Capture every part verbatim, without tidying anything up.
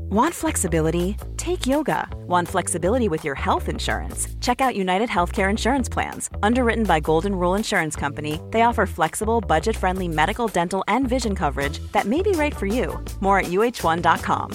Want flexibility? Take yoga. Want flexibility with your health insurance? Check out United Healthcare Insurance Plans. Underwritten by Golden Rule Insurance Company, they offer flexible, budget-friendly medical, dental, and vision coverage that may be right for you. More at U H one dot com.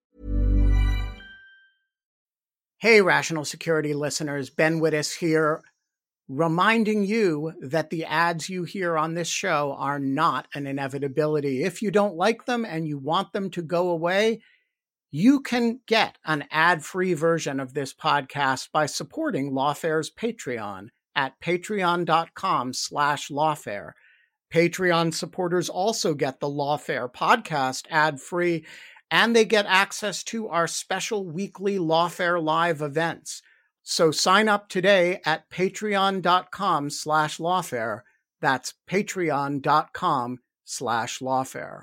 Hey, Rational Security listeners, Ben Wittes here, reminding you that the ads you hear on this show are not an inevitability. If you don't like them and you want them to go away, you can get an ad-free version of this podcast by supporting Lawfare's Patreon at patreon.com slash lawfare. Patreon supporters also get the Lawfare podcast ad-free, and they get access to our special weekly Lawfare Live events. So sign up today at patreon.com slash lawfare. That's patreon.com slash lawfare.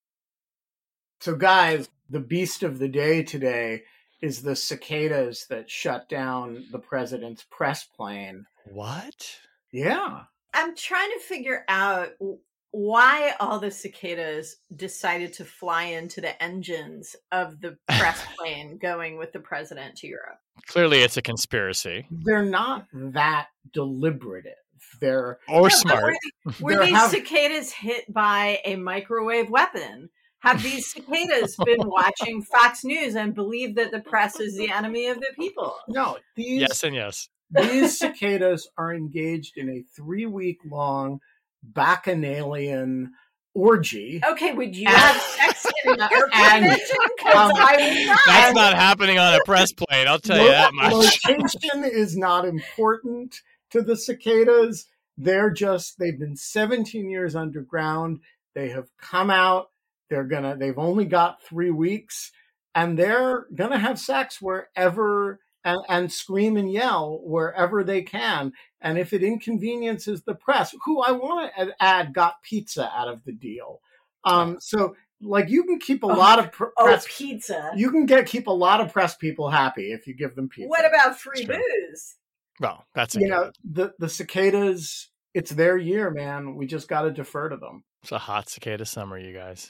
So guys, the beast of the day today is the cicadas that shut down the president's press plane. What? Yeah. I'm trying to figure out why all the cicadas decided to fly into the engines of the press plane going with the president to Europe. Clearly, it's a conspiracy. They're not that deliberative. They're or no, smart. Were, were these have... cicadas hit by a microwave weapon? Have these cicadas been watching Fox News and believe that the press is the enemy of the people? No, these yes and yes. These cicadas are engaged in a three-week-long bacchanalian orgy. Okay, would you have sex in an airplane? And, um, That's not happening on a press plane, I'll tell lo- you that much. Location is not important to the cicadas. They're just, they've been seventeen years underground. They have come out. They're gonna, they've only got three weeks and they're gonna have sex wherever and, and scream and yell wherever they can. And if it inconveniences the press, who I want to add got pizza out of the deal. Um, so like you can keep a oh, lot of pr- press. Oh, pizza. You can get, keep a lot of press people happy if you give them pizza. What about free booze? Well, that's a you know, the, the cicadas, it's their year, man. We just got to defer to them. It's a hot cicada summer, you guys.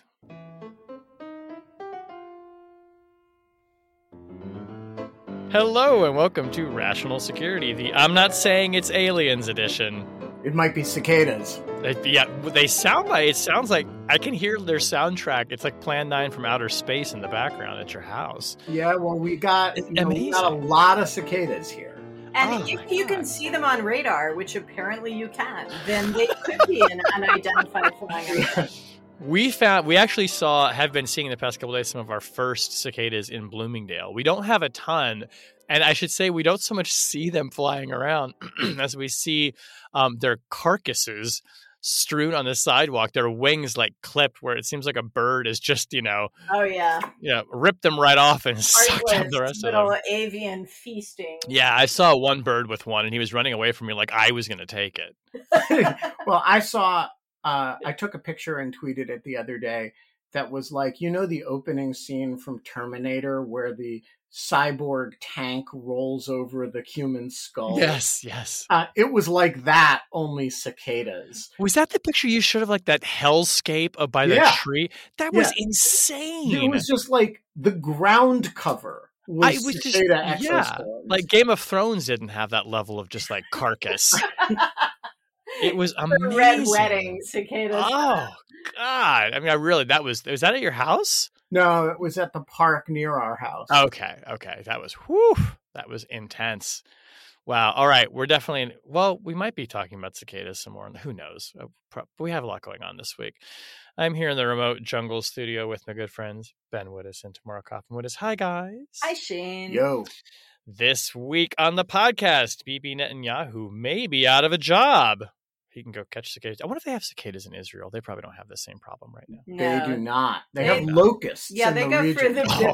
Hello and welcome to Rational Security, the I'm not saying it's aliens edition. It might be cicadas. It, yeah, they sound like, it sounds like, I can hear their soundtrack. It's like Plan nine from outer space in the background at your house. Yeah, well, we got, you know, we got a lot of cicadas here. And oh if you can see them on radar, which apparently you can, then they could be an unidentified flying object. We found, we actually saw, have been seeing in the past couple of days some of our first cicadas in Bloomingdale. We don't have a ton, and I should say we don't so much see them flying around as we see um, their carcasses strewn on the sidewalk, their wings like clipped where it seems like a bird is just, you know, oh yeah, you know, ripped them right off and sucked up the rest of them. Little avian feasting. Yeah, I saw one bird with one and he was running away from me like I was going to take it. Well, I saw, uh, I took a picture and tweeted it the other day that was like, you know, the opening scene from Terminator where the cyborg tank rolls over the human skull. Yes, yes. Uh, it was like that, only cicadas. Was that the picture you showed of like that hellscape up by the Yeah. tree? That was Yeah. insane. It was just like the ground cover was, I was just, cicada yeah, exoskeletons. like Game of Thrones didn't have that level of just like carcass. It was amazing. The red wedding cicadas. Oh God! I mean, I really that was was that at your house? No, it was at the park near our house. Okay, okay, that was whew, that was intense. Wow. All right, we're definitely in, well. We might be talking about cicadas some more. Who knows? We have a lot going on this week. I'm here in the remote jungle studio with my good friends Ben Wittes and Tamara Kaufman Wittes. Hi, guys. Hi, Shane. Yo. This week on the podcast, Bibi Netanyahu may be out of a job. He can go catch cicadas. I wonder if they have cicadas in Israel. They probably don't have the same problem right now. No. They do not. They, They- have locusts. Yeah, in they the go region. for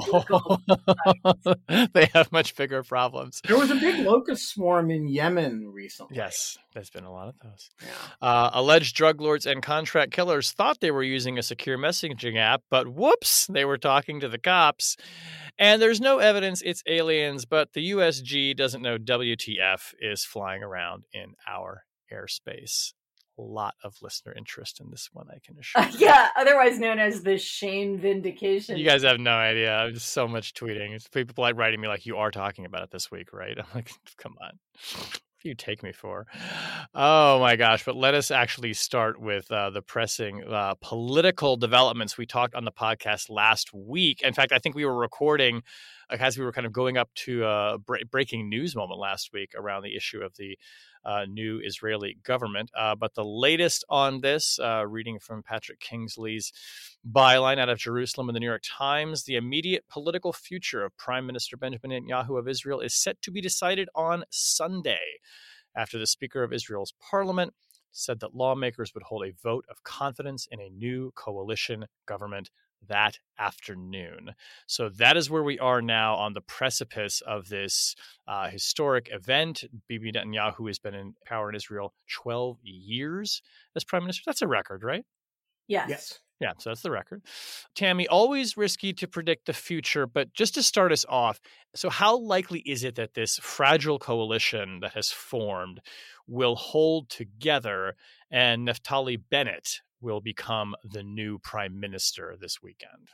the biblical. They have much bigger problems. There was a big locust swarm in Yemen recently. Yes, there's been a lot of those. Yeah. Uh, alleged drug lords and contract killers thought they were using a secure messaging app, but whoops, they were talking to the cops. And there's no evidence it's aliens, but the U S G doesn't know W T F is flying around in our airspace. lot of listener interest in this one, I can assure Uh, you. yeah, otherwise known as the Shane vindication. You guys have no idea. I'm just so much tweeting. It's people like writing me like, you are talking about it this week, right? I'm like, come on. What do you take me for? Oh my gosh. But let us actually start with uh, the pressing uh, political developments we talked on the podcast last week. In fact, I think we were recording like, as we were kind of going up to a bre- breaking news moment last week around the issue of the uh, new Israeli government. Uh, but the latest on this, uh, reading from Patrick Kingsley's byline out of Jerusalem in the New York Times, the immediate political future of Prime Minister Benjamin Netanyahu of Israel is set to be decided on Sunday, after the Speaker of Israel's parliament said that lawmakers would hold a vote of confidence in a new coalition government that afternoon. So that is where we are now on the precipice of this uh, historic event. Bibi Netanyahu has been in power in Israel twelve years as prime minister. That's a record, right? Yes. Yes. Yeah, so that's the record. Tammy, always risky to predict the future, but just to start us off, so how likely is it that this fragile coalition that has formed will hold together and Naftali Bennett will become the new prime minister this weekend?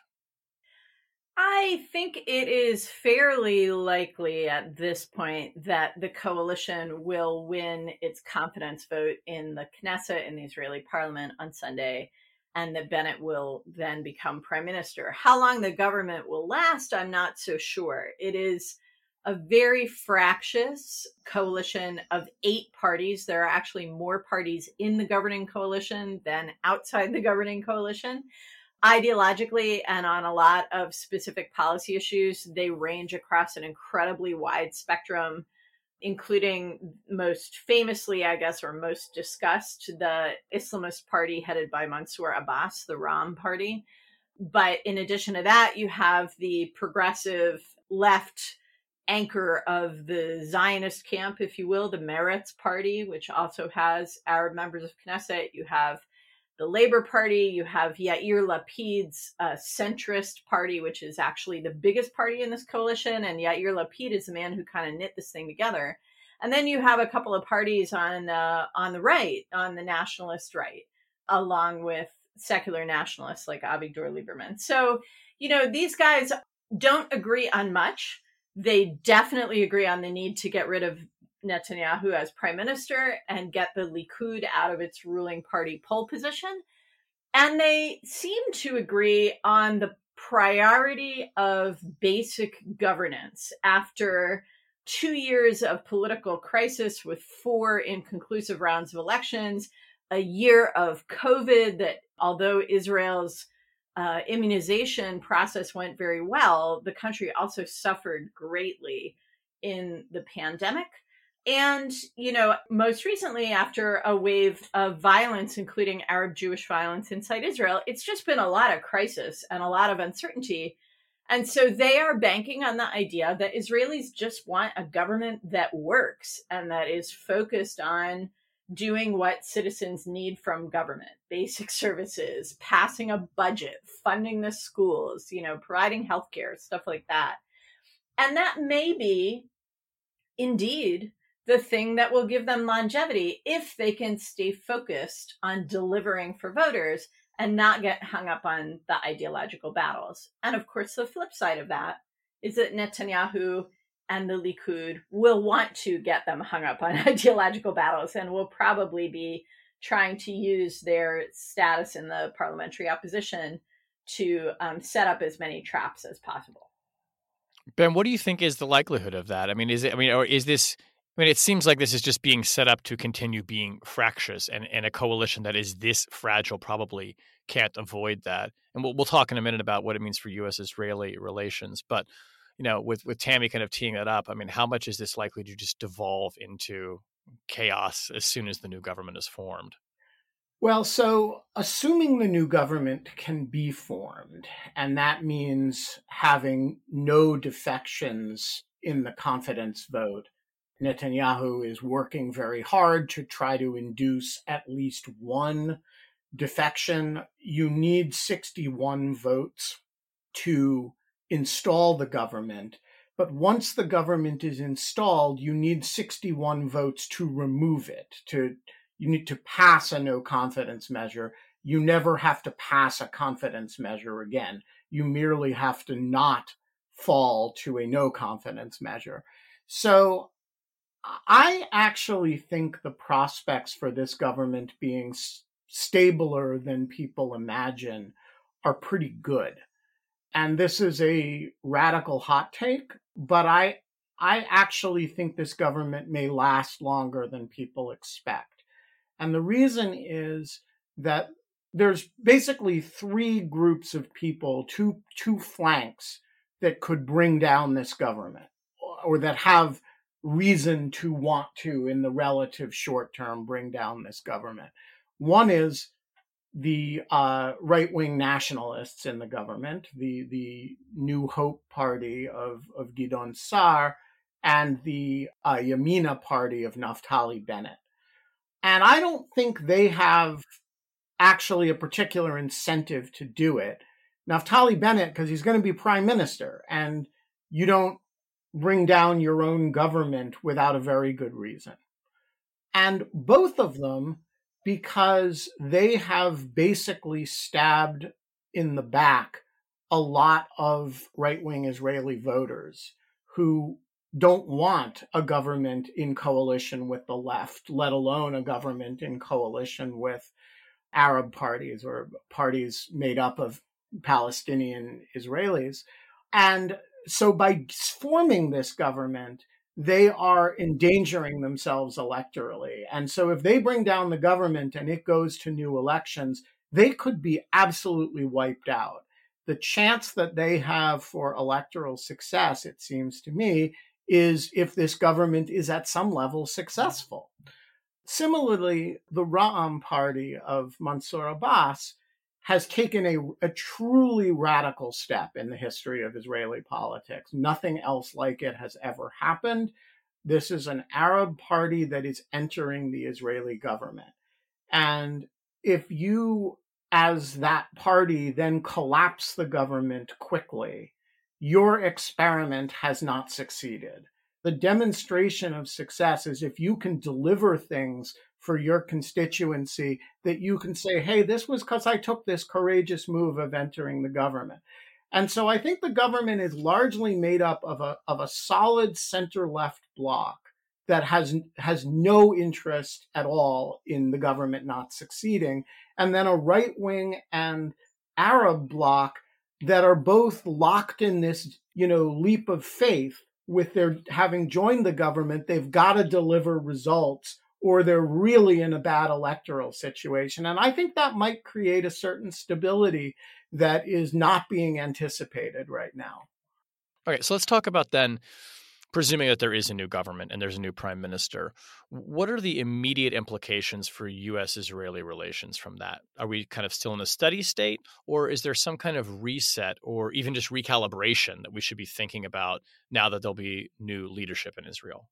I think it is fairly likely at this point that the coalition will win its confidence vote in the Knesset, in the Israeli parliament, on Sunday, and that Bennett will then become prime minister. How long the government will last, I'm not so sure. It is a very fractious coalition of eight parties. There are actually more parties in the governing coalition than outside the governing coalition. Ideologically and on a lot of specific policy issues, they range across an incredibly wide spectrum, including most famously, I guess, or most discussed, the Islamist party headed by Mansour Abbas, the Ram party. But in addition to that, you have the progressive left anchor of the Zionist camp, if you will, the Meretz party, which also has Arab members of Knesset. You have the Labor Party, you have Yair Lapid's uh, centrist party, which is actually the biggest party in this coalition. And Yair Lapid is the man who kind of knit this thing together. And then you have a couple of parties on uh, on the right, on the nationalist right, along with secular nationalists like Avigdor Lieberman. So, you know, these guys don't agree on much. They definitely agree on the need to get rid of Netanyahu as prime minister and get the Likud out of its ruling party pole position. And they seem to agree on the priority of basic governance after two years of political crisis with four inconclusive rounds of elections, a year of COVID that, although Israel's uh, immunization process went very well, the country also suffered greatly in the pandemic. And, you know, most recently, after a wave of violence, including Arab Jewish violence inside Israel, it's just been a lot of crisis and a lot of uncertainty. And so they are banking on the idea that Israelis just want a government that works and that is focused on doing what citizens need from government: basic services, passing a budget, funding the schools, you know, providing healthcare, stuff like that. And that may be indeed the thing that will give them longevity if they can stay focused on delivering for voters and not get hung up on the ideological battles. And of course, the flip side of that is that Netanyahu and the Likud will want to get them hung up on ideological battles and will probably be trying to use their status in the parliamentary opposition to um, set up as many traps as possible. Ben, what do you think is the likelihood of that? I mean, is it, I mean, or is this, I mean, it seems like this is just being set up to continue being fractious, and, and a coalition that is this fragile probably can't avoid that. And we'll, we'll talk in a minute about what it means for U S Israeli relations. But, you know, with, with Tammy kind of teeing that up, I mean, how much is this likely to just devolve into chaos as soon as the new government is formed? Well, so assuming the new government can be formed, and that means having no defections in the confidence vote, Netanyahu is working very hard to try to induce at least one defection. You need sixty-one votes to install the government. But once the government is installed, you need sixty-one votes to remove it, to you need to pass a no confidence measure. You never have to pass a confidence measure again. You merely have to not fall to a no confidence measure. So I actually think the prospects for this government being s- stabler than people imagine are pretty good. And this is a radical hot take, but I I actually think this government may last longer than people expect. And the reason is that there's basically three groups of people, two two flanks that could bring down this government, or that have reason to want to, in the relative short term, bring down this government. One is the uh, right-wing nationalists in the government, the the New Hope Party of, of Gideon Sa'ar, and the uh, Yamina Party of Naftali Bennett. And I don't think they have actually a particular incentive to do it. Naftali Bennett, because he's going to be prime minister, and you don't bring down your own government without a very good reason. And both of them, because they have basically stabbed in the back a lot of right-wing Israeli voters who don't want a government in coalition with the left, let alone a government in coalition with Arab parties or parties made up of Palestinian Israelis. And so by forming this government, they are endangering themselves electorally. And so if they bring down the government and it goes to new elections, they could be absolutely wiped out. The chance that they have for electoral success, it seems to me, is if this government is at some level successful. Similarly, the Ra'am party of Mansour Abbas has taken a, a truly radical step in the history of Israeli politics. Nothing else like it has ever happened. This is an Arab party that is entering the Israeli government. And if you, as that party, then collapse the government quickly, your experiment has not succeeded. The demonstration of success is if you can deliver things for your constituency that you can say, hey, this was because I took this courageous move of entering the government. And so I think the government is largely made up of a of a solid center-left bloc that has has no interest at all in the government not succeeding, and then a right-wing and Arab bloc that are both locked in this, you know, leap of faith with their having joined the government. They've got to deliver results or they're really in a bad electoral situation. And I think that might create a certain stability that is not being anticipated right now. Okay, so let's talk about then, presuming that there is a new government and there's a new prime minister, what are the immediate implications for U S-Israeli relations from that? Are we kind of still in a steady state, or is there some kind of reset or even just recalibration that we should be thinking about now that there'll be new leadership in Israel?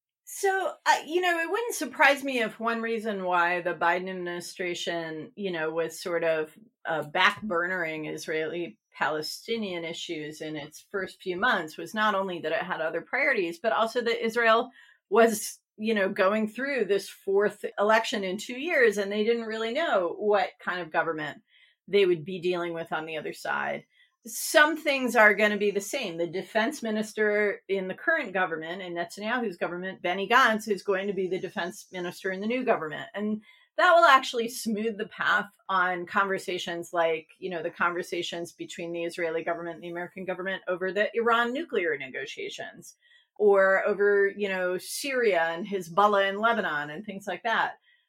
So, uh, you know, it wouldn't surprise me if one reason why the Biden administration, you know, was sort of uh, backburnering Israeli Palestinian issues in its first few months was not only that it had other priorities, but also that Israel was, you know, going through this fourth election in two years, and they didn't really know what kind of government they would be dealing with on the other side. Some things are going to be the same. The defense minister in the current government, in Netanyahu's government, Benny Gantz, is going to be the defense minister in the new government. And that will actually smooth the path on conversations like, you know, the conversations between the Israeli government and the American government over the Iran nuclear negotiations, or over, you know, Syria and Hezbollah in Lebanon and things like that.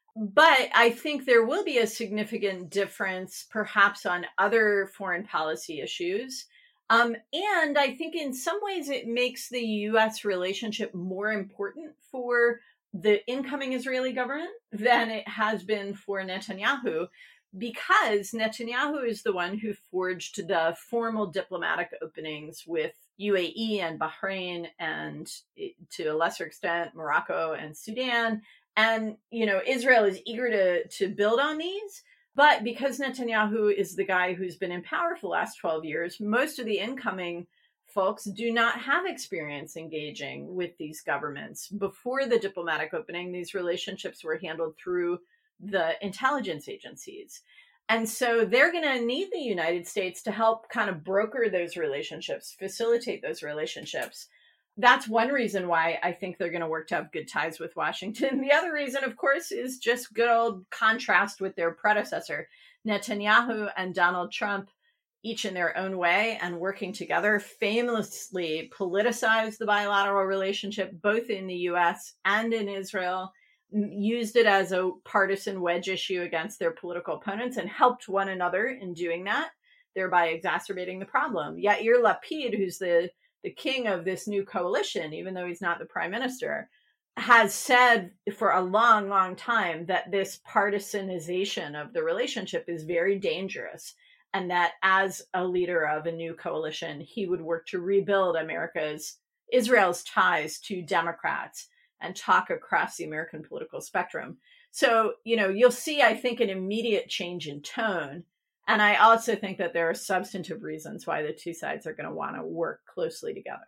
But I think there will be a significant difference, perhaps, on other foreign policy issues. Um, and I think in some ways it makes the U S relationship more important for the incoming Israeli government than it has been for Netanyahu, because Netanyahu is the one who forged the formal diplomatic openings with U A E and Bahrain and, to a lesser extent, Morocco and Sudan. And, you know, Israel is eager to, to build on these. But because Netanyahu is the guy who's been in power for the last twelve years, most of the incoming folks do not have experience engaging with these governments. Before the diplomatic opening, these relationships were handled through the intelligence agencies. And so they're going to need the United States to help kind of broker those relationships, facilitate those relationships. That's one reason why I think they're going to work to have good ties with Washington. The other reason, of course, is just good old contrast with their predecessor. Netanyahu and Donald Trump, each in their own way and working together, famously politicized the bilateral relationship, both in the U S and in Israel, used it as a partisan wedge issue against their political opponents and helped one another in doing that, thereby exacerbating the problem. Yair Lapid, who's the, the king of this new coalition, even though he's not the prime minister, has said for a long, long time that this partisanization of the relationship is very dangerous, and that as a leader of a new coalition, he would work to rebuild America's, Israel's ties to Democrats and talk across the American political spectrum. So, you know, you'll see, I think, an immediate change in tone. And I also think that there are substantive reasons why the two sides are going to want to work closely together.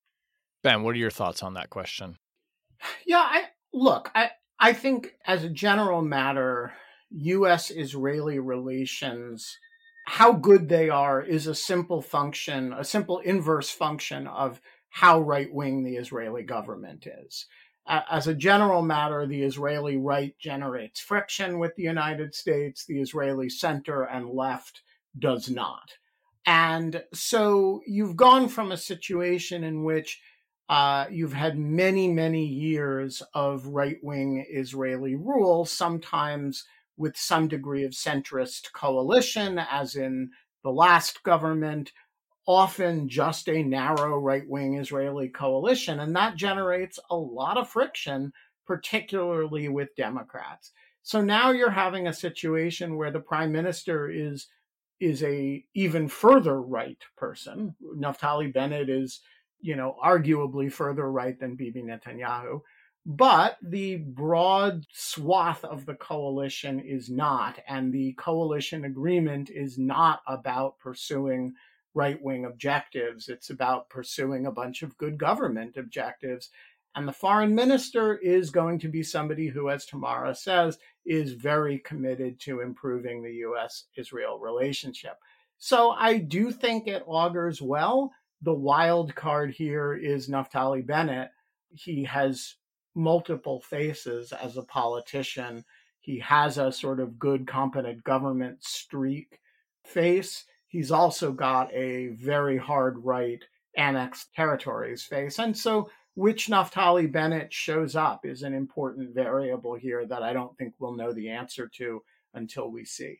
Ben, what are your thoughts on that question? Yeah, I look, I, I think as a general matter, U S Israeli relations, how good they are is a simple function, a simple inverse function of how right-wing the Israeli government is. Uh, as a general matter, the Israeli right generates friction with the United States. The Israeli center and left does not. And so you've gone from a situation in which uh, you've had many, many years of right-wing Israeli rule, sometimes with some degree of centrist coalition, as in the last government, often just a narrow right-wing Israeli coalition. And that generates a lot of friction, particularly with Democrats. So now you're having a situation where the prime minister is, is a even further right person. Naftali Bennett is, you know, arguably further right than Bibi Netanyahu. But the broad swath of the coalition is not, and the coalition agreement is not about pursuing right-wing objectives. It's about pursuing a bunch of good government objectives. And the foreign minister is going to be somebody who, as Tamara says, is very committed to improving the U S Israel relationship. So I do think it augurs well. The wild card here is Naftali Bennett. He has multiple faces as a politician. He has a sort of good, competent government streak face. He's also got a very hard right annexed territories face. And so which Naftali Bennett shows up is an important variable here that I don't think we'll know the answer to until we see.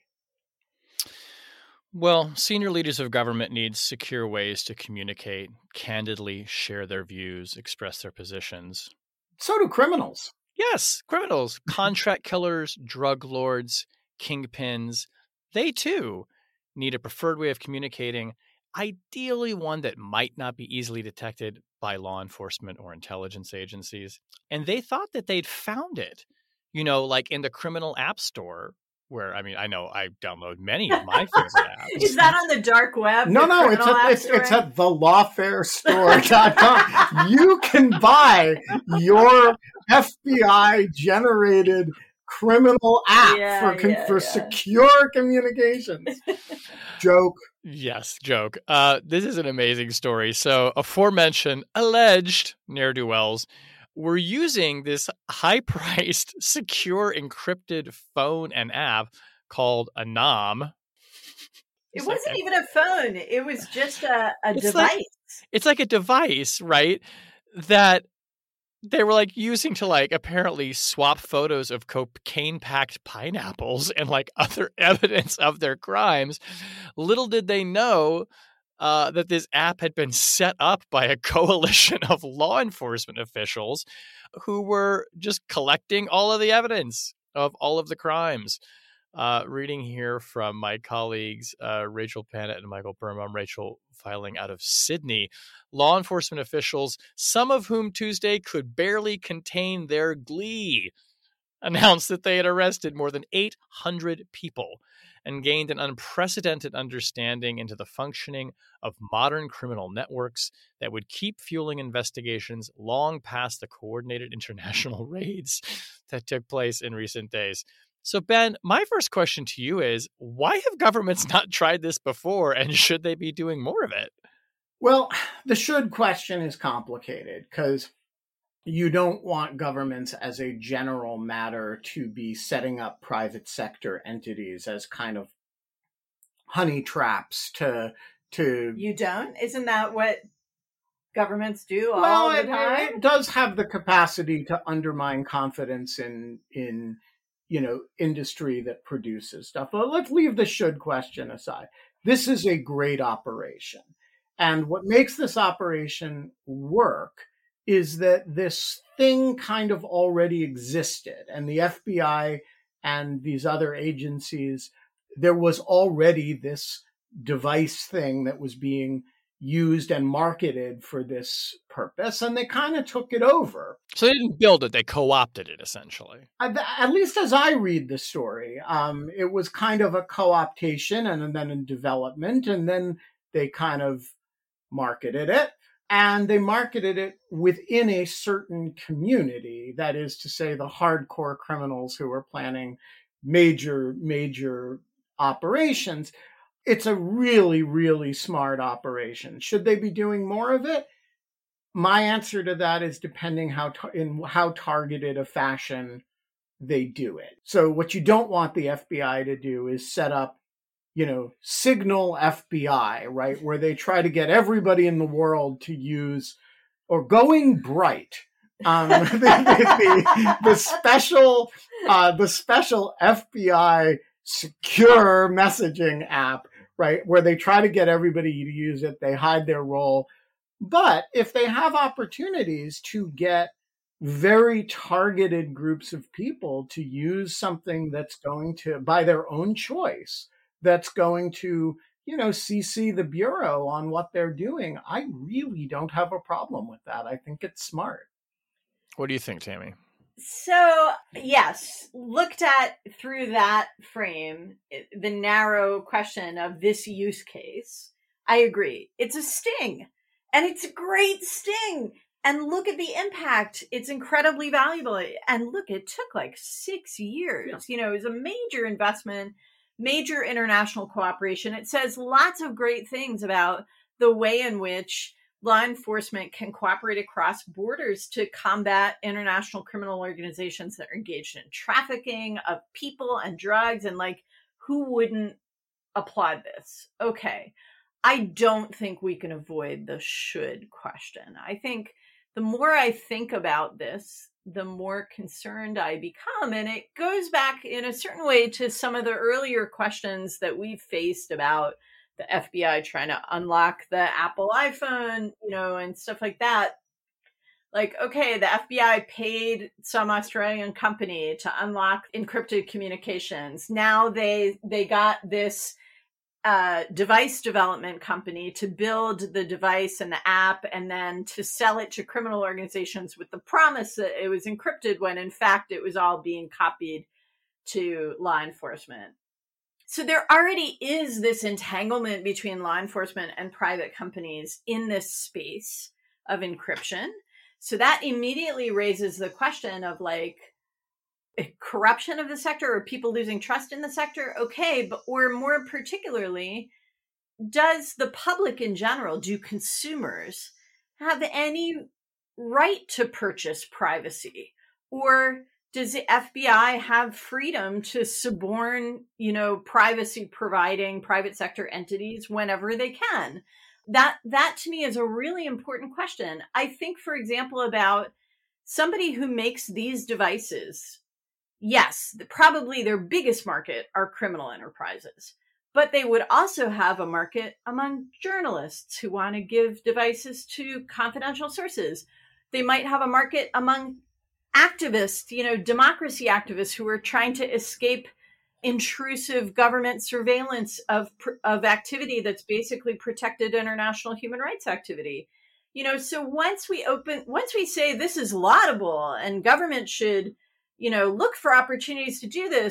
Well, senior leaders of government need secure ways to communicate, candidly share their views, express their positions. So do criminals. Yes, criminals, contract killers, drug lords, kingpins. They too need a preferred way of communicating, ideally one that might not be easily detected by law enforcement or intelligence agencies. And they thought that they'd found it, you know, like in the criminal app store, where, I mean, I know I download many of my favorite apps. Is that on the dark web? No, no, it's at, it's, it's at the lawfare store dot com. You can buy your F B I-generated criminal app yeah, for con- yeah, for yeah. secure communications. Joke. Yes, joke. Uh, this is an amazing story. So aforementioned alleged ne'er-do-wells were using this high-priced, secure, encrypted phone and app called Anam. It wasn't even a phone. It was just a, a It's device. like- It's like a device, right, that they were like using to like apparently swap photos of cocaine-packed pineapples and like other evidence of their crimes. Little did they know uh, that this app had been set up by a coalition of law enforcement officials who were just collecting all of the evidence of all of the crimes. Uh, reading here from my colleagues, uh, Rachel Panet and Michael Burma. Rachel filing out of Sydney. Law enforcement officials, some of whom Tuesday could barely contain their glee, announced that they had arrested more than eight hundred people and gained an unprecedented understanding into the functioning of modern criminal networks that would keep fueling investigations long past the coordinated international raids that took place in recent days. So, Ben, my first question to you is, why have governments not tried this before, and should they be doing more of it? Well, the should question is complicated because you don't want governments as a general matter to be setting up private sector entities as kind of honey traps to... to... You don't? Isn't that what governments do all well, the it, time? It does have the capacity to undermine confidence in in... you know, industry that produces stuff. But let's leave the should question aside. This is a great operation. And what makes this operation work is that this thing kind of already existed. And the F B I and these other agencies, there was already this device thing that was being used and marketed for this purpose, and they kind of took it over. So they didn't build it, they co-opted it, essentially. At least as I read the story, um, it was kind of a co-optation and then in development, and then they kind of marketed it, and they marketed it within a certain community, that is to say the hardcore criminals who were planning major, major operations. It's a really, really smart operation. Should they be doing more of it? My answer to that is depending how tar- in how targeted a fashion they do it. So what you don't want the F B I to do is set up, you know, Signal F B I, right? Where they try to get everybody in the world to use, or Going Bright, um, the, the, the special, uh, the special F B I secure messaging app, right? Where they try to get everybody to use it. They hide their role. But if they have opportunities to get very targeted groups of people to use something that's going to, by their own choice, that's going to, you know, C C the Bureau on what they're doing, I really don't have a problem with that. I think it's smart. What do you think, Tammy? So, yes, looked at through that frame, the narrow question of this use case, I agree. It's a sting, and it's a great sting. And look at the impact. It's incredibly valuable. And look, it took like six years. Yeah. You know, it was a major investment, major international cooperation. It says lots of great things about the way in which law enforcement can cooperate across borders to combat international criminal organizations that are engaged in trafficking of people and drugs. And like, who wouldn't applaud this? Okay. I don't think we can avoid the should question. I think the more I think about this, the more concerned I become. And it goes back in a certain way to some of the earlier questions that we've faced about the F B I trying to unlock the Apple iPhone, you know, and stuff like that. Like, okay, the F B I paid some Australian company to unlock encrypted communications. Now they they got this uh, device development company to build the device and the app and then to sell it to criminal organizations with the promise that it was encrypted when in fact it was all being copied to law enforcement. So there already is this entanglement between law enforcement and private companies in this space of encryption. So that immediately raises the question of like corruption of the sector or people losing trust in the sector. Okay, but or more particularly, does the public in general, do consumers have any right to purchase privacy? Or does the F B I have freedom to suborn, you know, privacy providing private sector entities whenever they can? That, that to me is a really important question. I think, for example, about somebody who makes these devices. Yes, probably their biggest market are criminal enterprises, but they would also have a market among journalists who want to give devices to confidential sources. They might have a market among activists, you know, democracy activists who are trying to escape intrusive government surveillance of of activity that's basically protected international human rights activity. You know, so once we open, once we say this is laudable and government should, you know, look for opportunities to do this,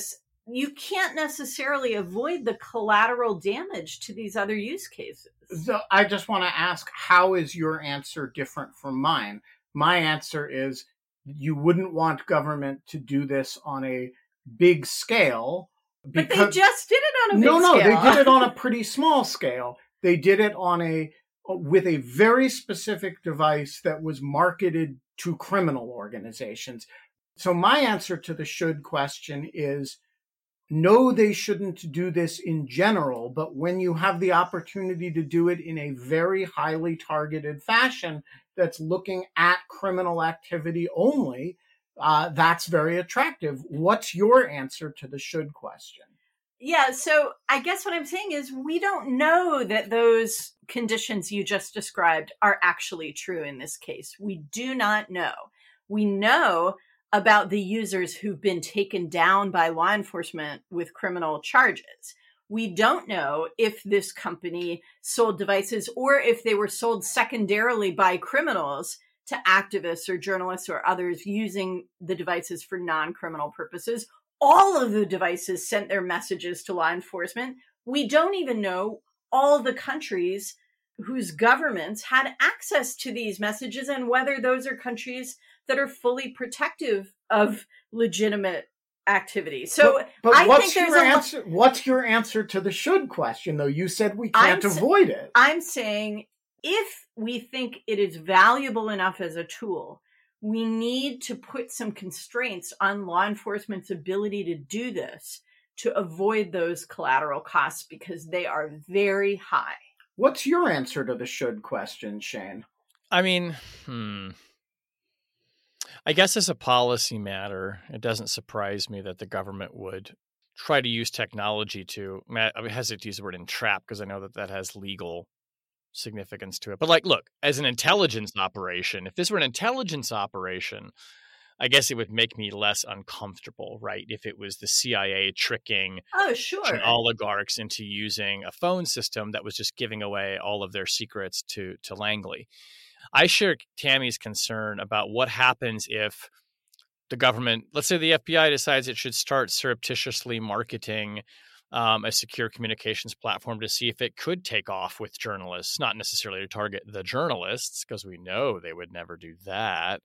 you can't necessarily avoid the collateral damage to these other use cases. So I just want to ask, how is your answer different from mine? My answer is you wouldn't want government to do this on a big scale. Because, but they just did it on a big no, no, scale. No, no, they did it on a pretty small scale. They did it on a with a very specific device that was marketed to criminal organizations. So my answer to the should question is, no, they shouldn't do this in general, but when you have the opportunity to do it in a very highly targeted fashion that's looking at criminal activity only, uh, that's very attractive. What's your answer to the should question? Yeah, so I guess what I'm saying is we don't know that those conditions you just described are actually true in this case. We do not know. We know about the users who've been taken down by law enforcement with criminal charges. We don't know if this company sold devices or if they were sold secondarily by criminals to activists or journalists or others using the devices for non-criminal purposes. All of the devices sent their messages to law enforcement. We don't even know all the countries whose governments had access to these messages and whether those are countries that are fully protective of legitimate activity. So but, but I what's think your there's answer? A, what's your answer to the should question, though? You said we can't I'm avoid it. I'm saying if we think it is valuable enough as a tool, we need to put some constraints on law enforcement's ability to do this to avoid those collateral costs because they are very high. What's your answer to the should question, Shane? I mean, hmm. I guess as a policy matter, it doesn't surprise me that the government would try to use technology to, I hesitate to use the word entrap because I know that that has legal significance to it. But like, look, as an intelligence operation, if this were an intelligence operation, I guess it would make me less uncomfortable, right? If it was the C I A tricking oh, sure. oligarchs into using a phone system that was just giving away all of their secrets to, to Langley. I share Tammy's concern about what happens if the government, let's say the F B I decides it should start surreptitiously marketing um, a secure communications platform to see if it could take off with journalists, not necessarily to target the journalists, because we know they would never do that.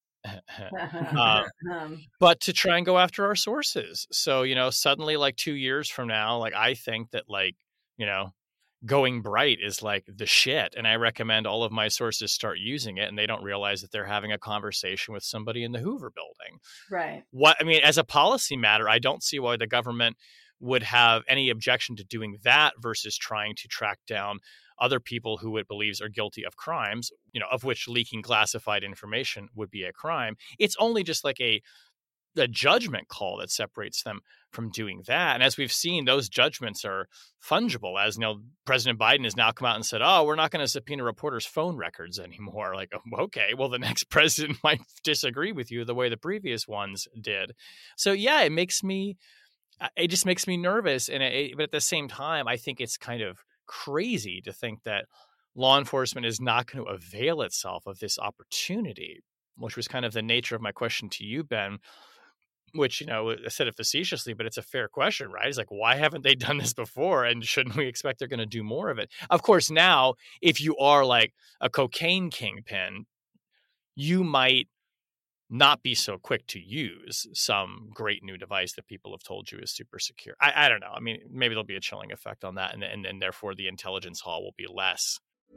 um, but to try and go after our sources. So, you know, suddenly like two years from now, like I think that like, you know, Going Bright is like the shit. And I recommend all of my sources start using it and they don't realize that they're having a conversation with somebody in the Hoover building. Right. What I mean, as a policy matter, I don't see why the government would have any objection to doing that versus trying to track down other people who it believes are guilty of crimes, you know, of which leaking classified information would be a crime. It's only just like a the judgment call that separates them from doing that. And as we've seen, those judgments are fungible. As you know, President Biden has now come out and said, oh, we're not going to subpoena reporters' phone records anymore. Like, okay, well, the next president might disagree with you the way the previous ones did. So, yeah, it makes me, it just makes me nervous. And it, but at the same time, I think it's kind of crazy to think that law enforcement is not going to avail itself of this opportunity, which was kind of the nature of my question to you, Ben. Which, you know, I said it facetiously, but it's a fair question, right? It's like, why haven't they done this before? And shouldn't we expect they're going to do more of it? Of course, now, if you are like a cocaine kingpin, you might not be so quick to use some great new device that people have told you is super secure. I, I don't know. I mean, maybe there'll be a chilling effect on that, and, and, and therefore the intelligence haul will be less.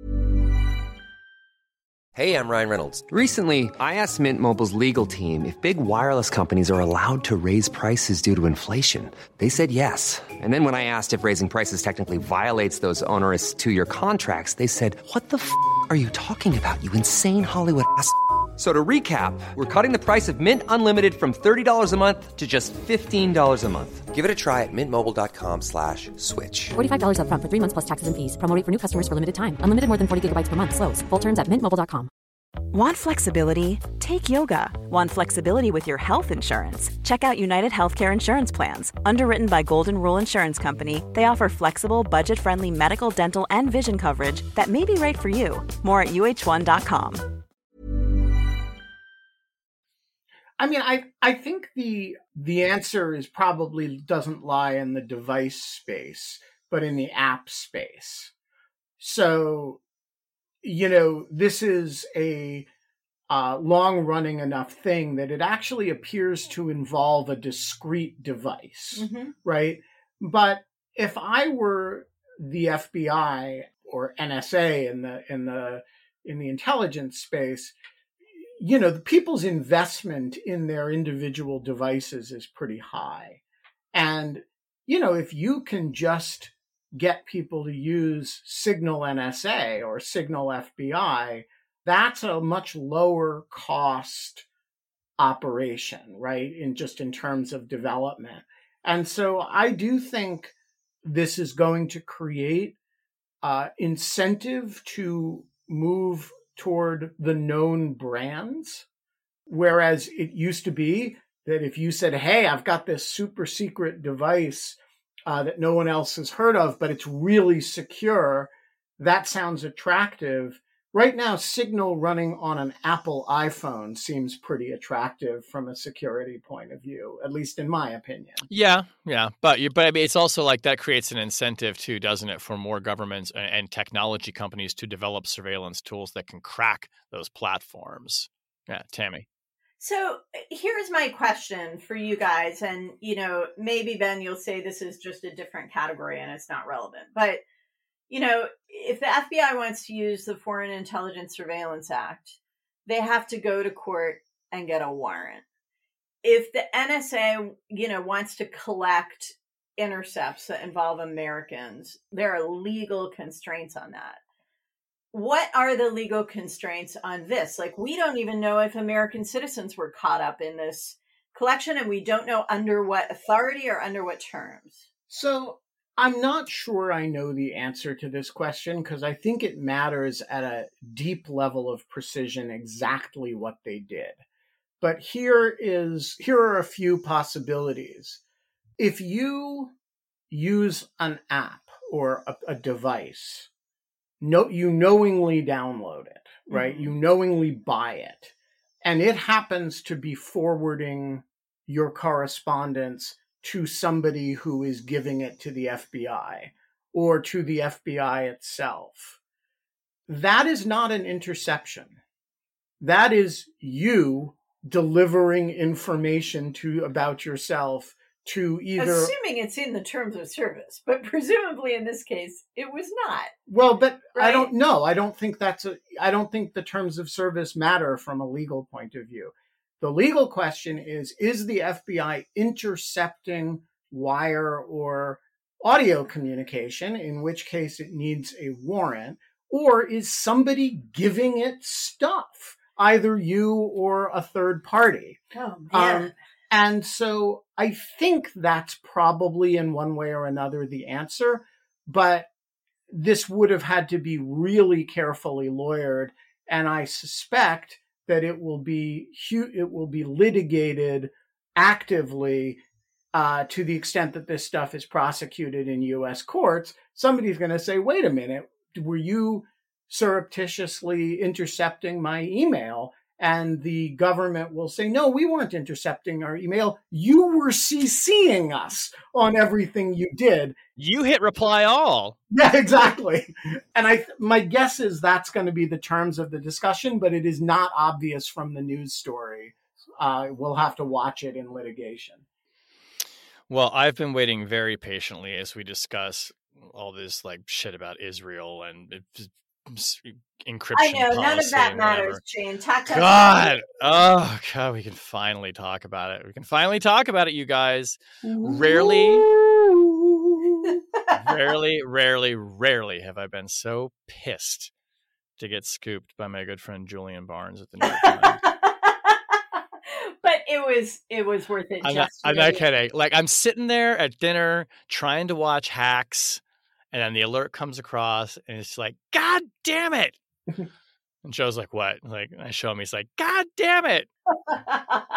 Hey, I'm Ryan Reynolds. Recently, I asked Mint Mobile's legal team if big wireless companies are allowed to raise prices due to inflation. They said yes. And then when I asked if raising prices technically violates those onerous two-year contracts, they said, what the f*** are you talking about, you insane Hollywood ass f- So to recap, we're cutting the price of Mint Unlimited from thirty dollars a month to just fifteen dollars a month. Give it a try at mintmobile.com slash switch. forty-five dollars up front for three months plus taxes and fees. Promo rate for new customers for limited time. Unlimited more than forty gigabytes per month. Slows full terms at mint mobile dot com. Want flexibility? Take yoga. Want flexibility with your health insurance? Check out United Healthcare Insurance Plans. Underwritten by Golden Rule Insurance Company, they offer flexible, budget-friendly medical, dental, and vision coverage that may be right for you. More at U H one dot com. I mean, I, I think the the answer is probably doesn't lie in the device space, but in the app space. So, you know, this is a uh, long-running enough thing that it actually appears to involve a discrete device, mm-hmm. right? But if I were the F B I or N S A in the in the in the intelligence space, you know, the people's investment in their individual devices is pretty high. And, you know, if you can just get people to use Signal N S A or Signal F B I, that's a much lower cost operation, right? In just in terms of development. And so I do think this is going to create uh, incentive to move toward the known brands, whereas it used to be that if you said, hey, I've got this super secret device uh, that no one else has heard of, but it's really secure, that sounds attractive. Right now, Signal running on an Apple iPhone seems pretty attractive from a security point of view, at least in my opinion. Yeah, yeah. But you, but I mean, it's also like that creates an incentive too, doesn't it, for more governments and, and technology companies to develop surveillance tools that can crack those platforms. Yeah, Tammy. So here's my question for you guys. And, you know, maybe, Ben, you'll say this is just a different category and it's not relevant. But you know, if the F B I wants to use the Foreign Intelligence Surveillance Act, they have to go to court and get a warrant. If the N S A, you know, wants to collect intercepts that involve Americans, there are legal constraints on that. What are the legal constraints on this? Like, we don't even know if American citizens were caught up in this collection, and we don't know under what authority or under what terms. So I'm not sure I know the answer to this question because I think it matters at a deep level of precision exactly what they did. But here is here are a few possibilities. If you use an app or a, a device, no, you knowingly download it, right? Mm-hmm. You knowingly buy it, and it happens to be forwarding your correspondence to somebody who is giving it to the F B I or to the F B I itself. That is not an interception. That is you delivering information to about yourself to either... Assuming it's in the terms of service, but presumably in this case, it was not. Well, but right? I don't know. I don't think that's a, I don't think the terms of service matter from a legal point of view. The legal question is, is the F B I intercepting wire or audio communication, in which case it needs a warrant, or is somebody giving it stuff, either you or a third party? Oh, man. Um, and so I think that's probably in one way or another the answer, but this would have had to be really carefully lawyered, and I suspect that it will be it will be litigated actively uh, to the extent that this stuff is prosecuted in U S courts. Somebody's going to say, wait a minute, were you surreptitiously intercepting my email? And the government will say, no, we weren't intercepting our email. You were CCing us on everything you did. You hit reply all. Yeah, exactly. And I, my guess is that's going to be the terms of the discussion, but it is not obvious from the news story. Uh, we'll have to watch it in litigation. Well, I've been waiting very patiently as we discuss all this like shit about Israel and it, encryption. I know none of that matters, Shane. Talk to God, oh God, we can finally talk about it. We can finally talk about it, you guys. Rarely, rarely, rarely, rarely have I been so pissed to get scooped by my good friend Julian Barnes at the New York Times. But it was it was worth it. I'm, not, I'm not kidding. Like I'm sitting there at dinner trying to watch Hacks. And then the alert comes across, and it's like, God damn it! And Joe's like, "What?" Like, I show him. He's like, "God damn it!"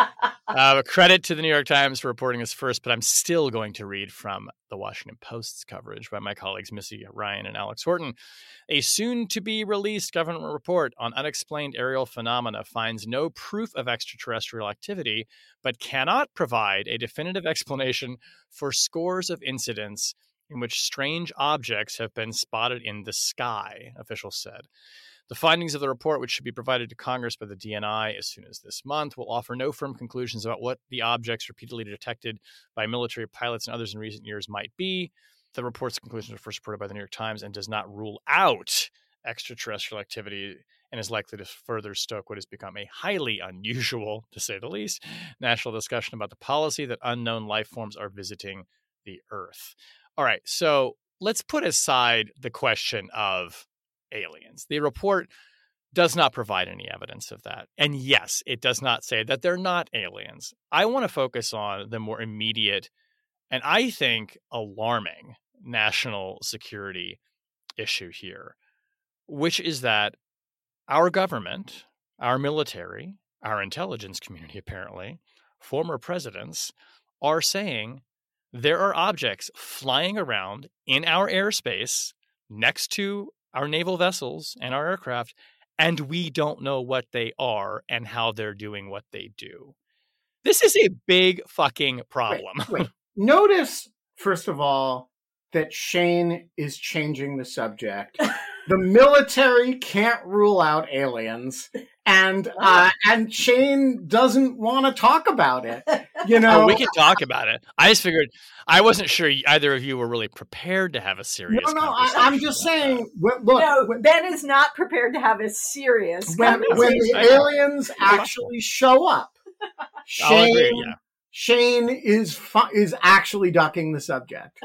Uh, credit to the New York Times for reporting this first, but I'm still going to read from the Washington Post's coverage by my colleagues Missy Ryan and Alex Horton. A soon-to-be-released government report on unexplained aerial phenomena finds no proof of extraterrestrial activity, but cannot provide a definitive explanation for scores of incidents in which strange objects have been spotted in the sky, officials said. The findings of the report, which should be provided to Congress by the D N I as soon as this month, will offer no firm conclusions about what the objects repeatedly detected by military pilots and others in recent years might be. The report's conclusions were first reported by the New York Times and does not rule out extraterrestrial activity and is likely to further stoke what has become a highly unusual, to say the least, national discussion about the policy that unknown life forms are visiting the Earth. All right, so let's put aside the question of aliens. The report does not provide any evidence of that. And yes, it does not say that they're not aliens. I want to focus on the more immediate and I think alarming national security issue here, which is that our government, our military, our intelligence community, apparently, former presidents are saying there are objects flying around in our airspace next to our naval vessels and our aircraft, and we don't know what they are and how they're doing what they do. This is a big fucking problem. Wait, wait. Notice, first of all, that Shane is changing the subject. The military can't rule out aliens, and uh, and Shane doesn't want to talk about it. You know, oh, we can talk about it. I just figured I wasn't sure either of you were really prepared to have a serious. No, no, conversation I, I'm just saying. Look, no, when, Ben is not prepared to have a serious when, conversation. when the aliens actually show up. I'll Shane, agree, yeah. Shane is fu- is actually ducking the subject.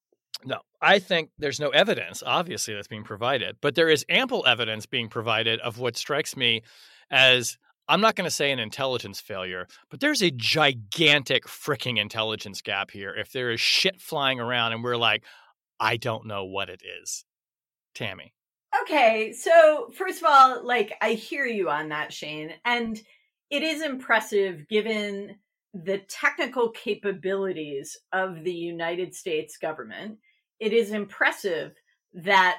No, I think there's no evidence, obviously, that's being provided, but there is ample evidence being provided of what strikes me as, I'm not going to say an intelligence failure, but there's a gigantic freaking intelligence gap here. If there is shit flying around and we're like, I don't know what it is. Tammy. Okay, so first of all, like, I hear you on that, Shane, and it is impressive given the technical capabilities of the United States government. It is impressive that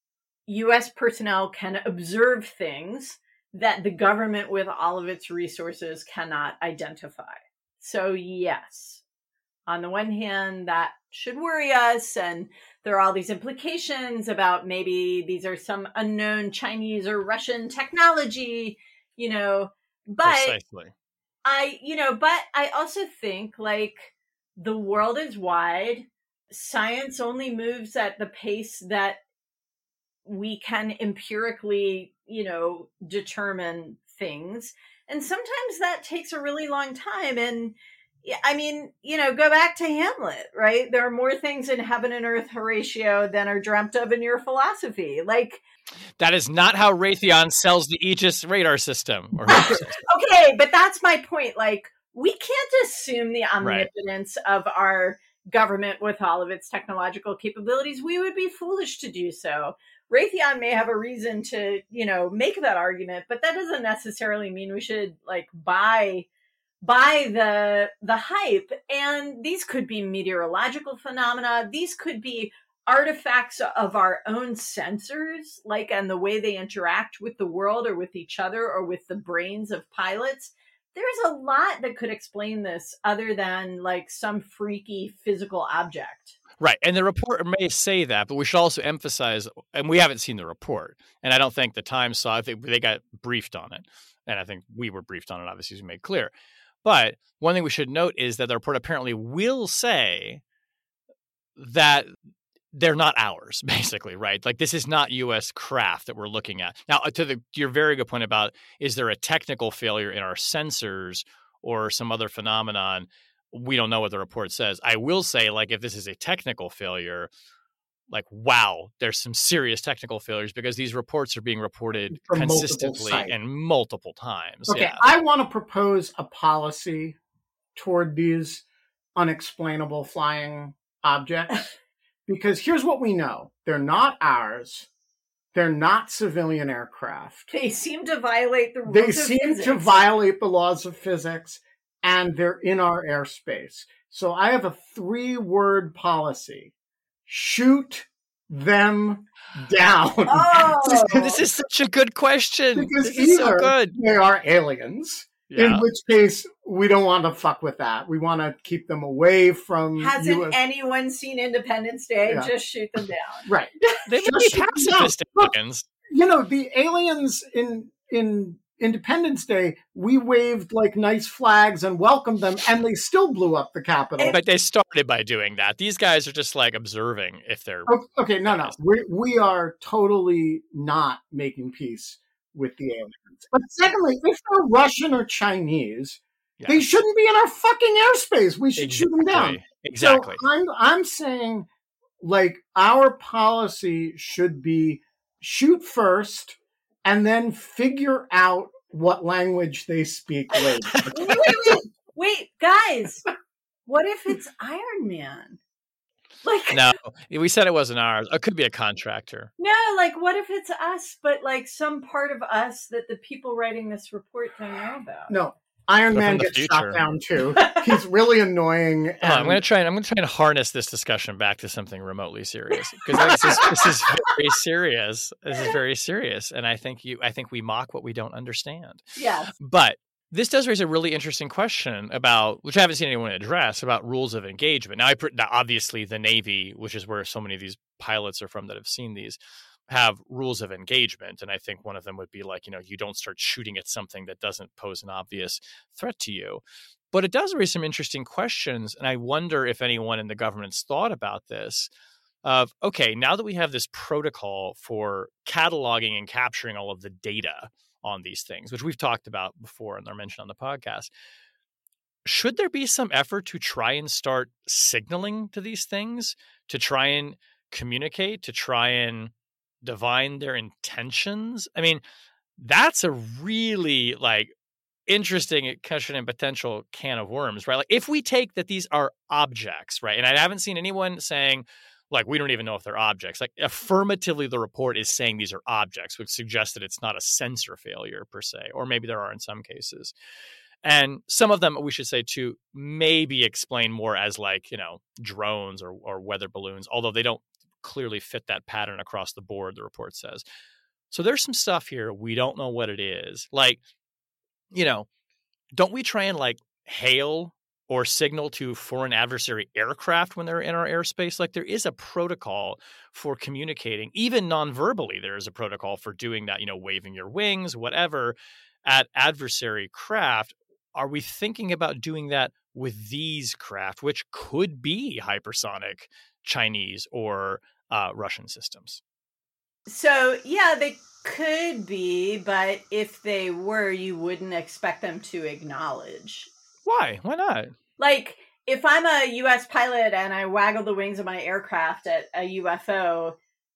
U S personnel can observe things that the government with all of its resources cannot identify. So yes, on the one hand, that should worry us, and there are all these implications about maybe these are some unknown Chinese or Russian technology, you know, but Precisely. I, you know, but I also think, like, the world is wide. Science only moves at the pace that we can empirically, you know, determine things. And sometimes that takes a really long time. And I mean, you know, go back to Hamlet, right? There are more things in heaven and earth, Horatio, than are dreamt of in your philosophy. Like, that is not how Raytheon sells the Aegis radar system. Or okay, but that's my point. Like, we can't assume the omnipotence right. of our government with all of its technological capabilities. We would be foolish to do so. Raytheon may have a reason to, you know, make that argument, but that doesn't necessarily mean we should, like, buy buy the the hype. And these could be meteorological phenomena. These could be artifacts of our own sensors, like, and the way they interact with the world or with each other or with the brains of pilots. There's a lot that could explain this other than, like, some freaky physical object. Right. And the report may say that, but we should also emphasize, and we haven't seen the report, and I don't think the Times saw it. I think they got briefed on it. And I think we were briefed on it, obviously, as we made clear. But one thing we should note is that the report apparently will say that they're not ours, basically, right? Like, this is not U S craft that we're looking at. Now, to the your very good point about, is there a technical failure in our sensors or some other phenomenon? We don't know what the report says. I will say, like, if this is a technical failure, like, wow, there's some serious technical failures, because these reports are being reported From consistently and multiple times. Okay, yeah. I want to propose a policy toward these unexplainable flying objects. Because here's what we know. They're not ours. They're not civilian aircraft. They seem to violate the rules They of seem physics. to violate the laws of physics. and they're in our airspace. So I have a three-word policy. Shoot them down. Oh. This is such a good question. Because this is so good. They are aliens, yeah. in which case we don't want to fuck with that. We want to keep them away from Hasn't U S anyone seen Independence Day? Yeah. Just shoot them down. Right. They may be pacifist aliens. You know, the aliens in in Independence Day, we waved like nice flags and welcomed them, and they still blew up the Capitol. But they started by doing that. These guys are just like observing if they're... Okay, no, no. We we are totally not making peace with the aliens. But secondly, if they're Russian or Chinese, yeah. they shouldn't be in our fucking airspace. We should exactly. shoot them down. Exactly. So I'm, I'm saying, like, our policy should be shoot first and then figure out what language they speak later. wait, wait, wait, wait, guys. What if it's Iron Man? Like, no, we said it wasn't ours. It could be a contractor. No, like, what if it's us, but like some part of us that the people writing this report don't know about? No, Iron but Man gets shot down too. He's really annoying. And... Oh, I'm going to try and I'm going to try and harness this discussion back to something remotely serious because this is, this is very serious. This is very serious, and I think you, I think we mock what we don't understand. Yeah, but. This does raise a really interesting question about, which I haven't seen anyone address, about rules of engagement. Now, I now obviously the Navy, which is where so many of these pilots are from that have seen these, have rules of engagement. And I think one of them would be like, you know, you don't start shooting at something that doesn't pose an obvious threat to you. But it does raise some interesting questions. And I wonder if anyone in the government's thought about this of, okay, now that we have this protocol for cataloging and capturing all of the data on these things, which we've talked about before and are mentioned on the podcast, should there be some effort to try and start signaling to these things, to try and communicate, to try and divine their intentions? I mean, that's a really like interesting question and potential can of worms, right? Like if we take that these are objects, right? And I haven't seen anyone saying, like, we don't even know if they're objects. Like, affirmatively, the report is saying these are objects, which suggests that it's not a sensor failure per se, or maybe there are in some cases. And some of them, we should say, too, maybe explain more as like, you know, drones or, or weather balloons, although they don't clearly fit that pattern across the board, the report says. So there's some stuff here. We don't know what it is. Like, you know, don't we try and like hail or signal to foreign adversary aircraft when they're in our airspace? Like there is a protocol for communicating, even non-verbally. There is a protocol for doing that, you know, waving your wings, whatever, at adversary craft. Are we thinking about doing that with these craft, which could be hypersonic Chinese or uh, Russian systems? So, yeah, they could be, but if they were, you wouldn't expect them to acknowledge. Why? Why not? Like, if I'm a U S pilot and I waggle the wings of my aircraft at a U F O,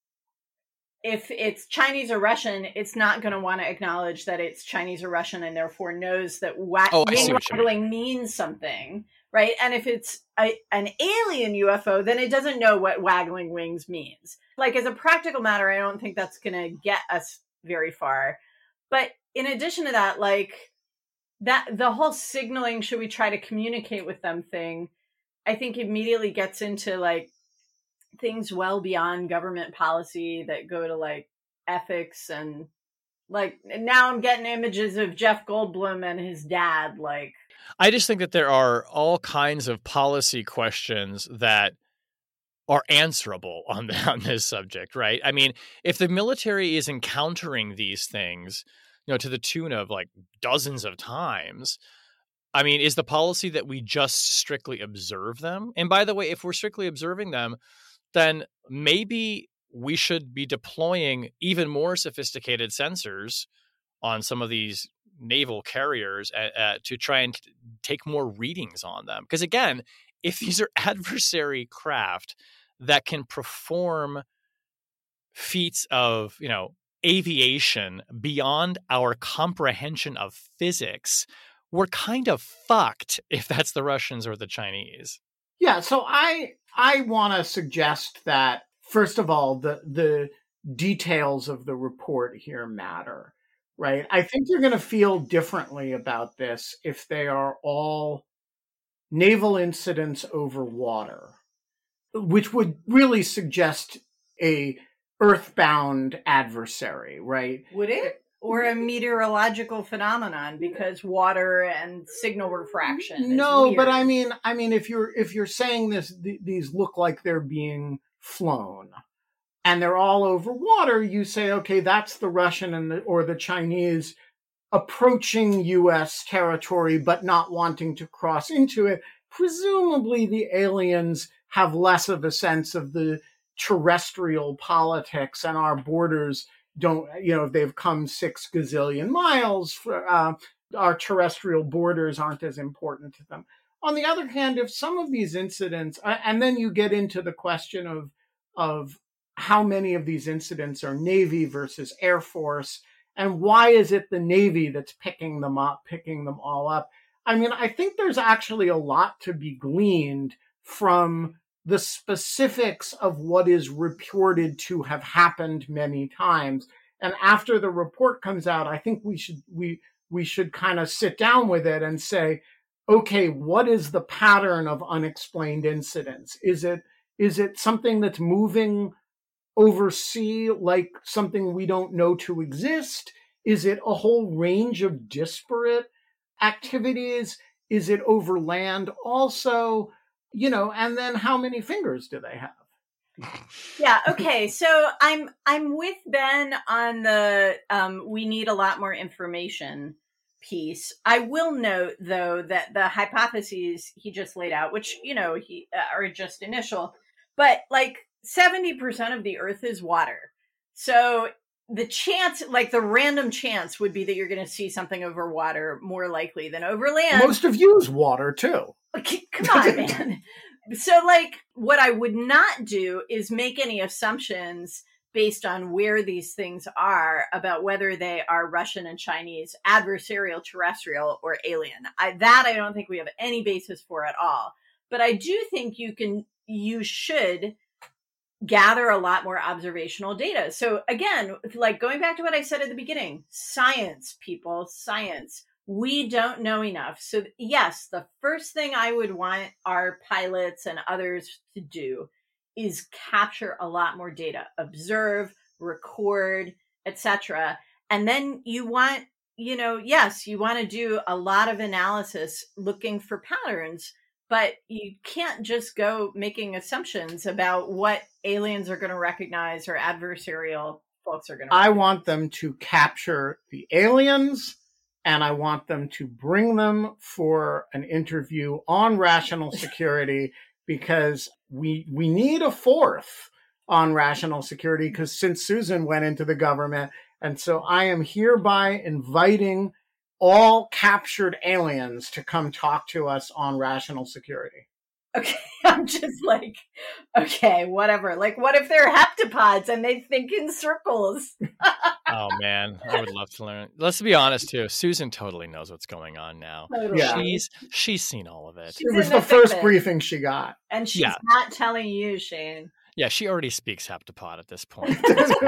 if it's Chinese or Russian, it's not going to want to acknowledge that it's Chinese or Russian and therefore knows that wa- oh, wing waggling means something, right? And if it's a, an alien U F O, then it doesn't know what waggling wings means. Like, as a practical matter, I don't think that's going to get us very far. But in addition to that, like, that the whole signaling, should we try to communicate with them thing, I think immediately gets into like things well beyond government policy that go to like ethics and like now I'm getting images of Jeff Goldblum and his dad. Like, I just think that there are all kinds of policy questions that are answerable on, the, on this subject, right? I mean, if the military is encountering these things, you know, to the tune of like dozens of times, I mean, is the policy that we just strictly observe them? And by the way, if we're strictly observing them, then maybe we should be deploying even more sophisticated sensors on some of these naval carriers uh, uh, to try and t- take more readings on them. Because again, if these are adversary craft that can perform feats of, you know, aviation beyond our comprehension of physics, we're kind of fucked if that's the Russians or the Chinese. Yeah, so I I want to suggest that, first of all, the the details of the report here matter, right? I think you're going to feel differently about this if they are all naval incidents over water, which would really suggest a earthbound adversary, right? Would it? Or a meteorological phenomenon because water and signal refraction is No, weird. but I mean, I mean, if you're if you're saying this, th- these look like they're being flown, and they're all over water, you say, okay, that's the Russian and the, or the Chinese approaching U S territory, but not wanting to cross into it. Presumably, the aliens have less of a sense of the terrestrial politics, and our borders don't, you know, they've come six gazillion miles. For, uh, our terrestrial borders aren't as important to them. On the other hand, if some of these incidents, uh, and then you get into the question of of how many of these incidents are Navy versus Air Force, and why is it the Navy that's picking them up, picking them all up? I mean, I think there's actually a lot to be gleaned from the specifics of what is reported to have happened many times. And after the report comes out, I think we should we we should kind of sit down with it and say, okay, what is the pattern of unexplained incidents? Is it is it something that's moving oversea, like something we don't know to exist? Is it a whole range of disparate activities? Is it over land also? You know, and then how many fingers do they have? Yeah, okay. So I'm I'm with Ben on the um, we need a lot more information piece. I will note, though, that the hypotheses he just laid out, which, you know, he uh, are just initial, but like seventy percent of the Earth is water. So the chance, like the random chance would be that you're going to see something over water more likely than over land. Most of you is water, too. Come on, man. So, like, what I would not do is make any assumptions based on where these things are about whether they are Russian and Chinese, adversarial, terrestrial, or alien. I, that I don't think we have any basis for at all. But I do think you can, you should gather a lot more observational data. So again, like going back to what I said at the beginning, science, people, science. We don't know enough. So yes, the first thing I would want our pilots and others to do is capture a lot more data, observe, record, et cetera. And then you want, you know, yes, you want to do a lot of analysis looking for patterns, but you can't just go making assumptions about what aliens are going to recognize or adversarial folks are going to recognize. I want them to capture the aliens, and I want them to bring them for an interview on Rational Security, because we we need a fourth on Rational Security, because since Susan went into the government. And so I am hereby inviting all captured aliens to come talk to us on Rational Security. Okay, I'm just like, okay, whatever. Like, what if they're heptapods and they think in circles? Oh, man, I would love to learn. Let's be honest, too. Susan totally knows what's going on now. Totally. Yeah. She's she's seen all of it. She's It was in the the thick first of it. briefing she got. And she's Yeah. not telling you, Shane. Yeah, she already speaks heptapod at this point.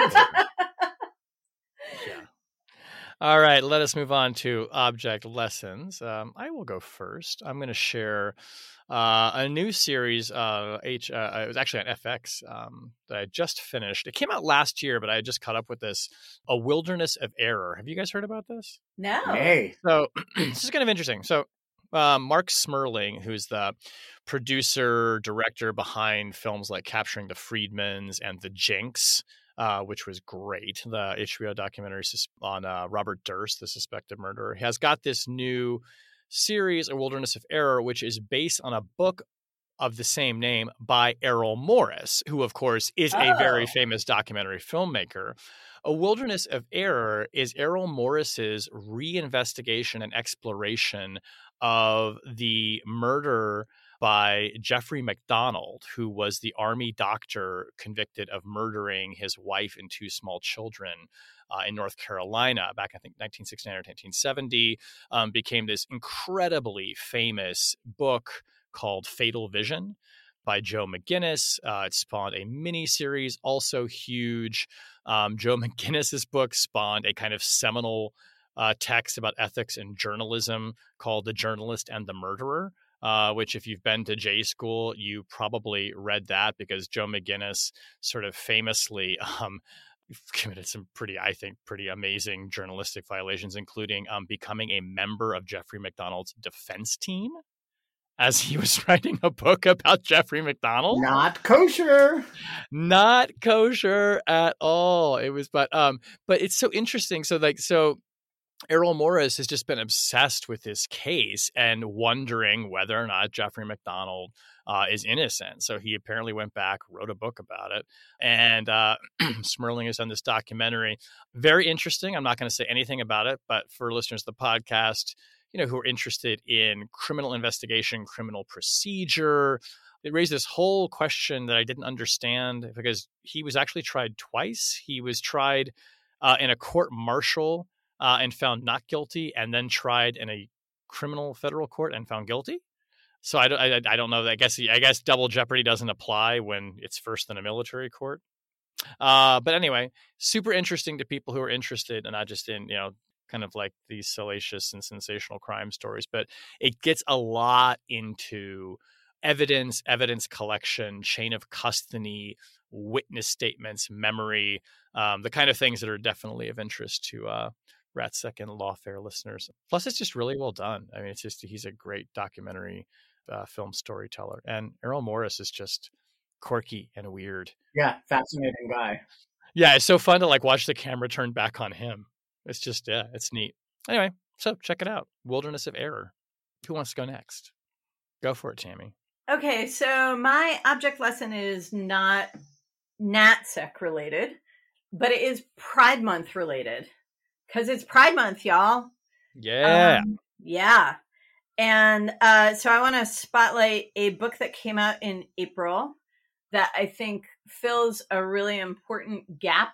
Yeah. All right, let us move on to object lessons. Um, I will go first. I'm going to share uh, a new series. Uh, H, uh, it was actually on F X um, that I just finished. It came out last year, but I just caught up with this. A Wilderness of Error. Have you guys heard about this? No. Hey, So this is kind of interesting. So uh, Mark Smerling, who's the producer, director behind films like Capturing the Freedmans and The Jinx, uh, which was great, the H B O documentary sus- on uh, Robert Durst, the suspected murderer, has got this new series, A Wilderness of Error, which is based on a book of the same name by Errol Morris, who, of course, is a very Oh. famous documentary filmmaker. A Wilderness of Error is Errol Morris's reinvestigation and exploration of the murder by Jeffrey McDonald, who was the army doctor convicted of murdering his wife and two small children uh, in North Carolina back, I think, nineteen sixty-nine or nineteen seventy, um, became this incredibly famous book called Fatal Vision by Joe McGinnis. Uh, it spawned a mini series, also huge. Um, Joe McGinnis's book spawned a kind of seminal uh, text about ethics and journalism called The Journalist and the Murderer, uh, which if you've been to J school, you probably read that because Joe McGinnis sort of famously um, committed some pretty, I think, pretty amazing journalistic violations, including um, becoming a member of Jeffrey McDonald's defense team as he was writing a book about Jeffrey McDonald. Not kosher. Not kosher at all. It was, but um, but it's so interesting. So like, so Errol Morris has just been obsessed with this case and wondering whether or not Jeffrey McDonald uh, is innocent. So he apparently went back, wrote a book about it, and uh, Smerling has done this documentary. Very interesting. I'm not going to say anything about it, but for listeners of the podcast, you know, who are interested in criminal investigation, criminal procedure, it raised this whole question that I didn't understand because he was actually tried twice. He was tried uh, in a court martial uh, and found not guilty, and then tried in a criminal federal court and found guilty. So I, I, I don't know. I guess I guess double jeopardy doesn't apply when it's first in a military court. Uh, but anyway, super interesting to people who are interested and not just in, you know, kind of like these salacious and sensational crime stories, but it gets a lot into evidence, evidence collection, chain of custody, witness statements, memory, um, the kind of things that are definitely of interest to uh, RatSec and Lawfare listeners. Plus, it's just really well done. I mean, it's just, he's a great documentary uh, film storyteller. And Errol Morris is just quirky and weird. Yeah, fascinating guy. Yeah, it's so fun to like watch the camera turn back on him. It's just, yeah, it's neat. Anyway, so check it out. Wilderness of Error. Who wants to go next? Go for it, Tammy. Okay, so my object lesson is not NatSec related, but it is Pride Month related. Because it's Pride Month, y'all. Yeah. Um, yeah. And uh, so I want to spotlight a book that came out in April that I think fills a really important gap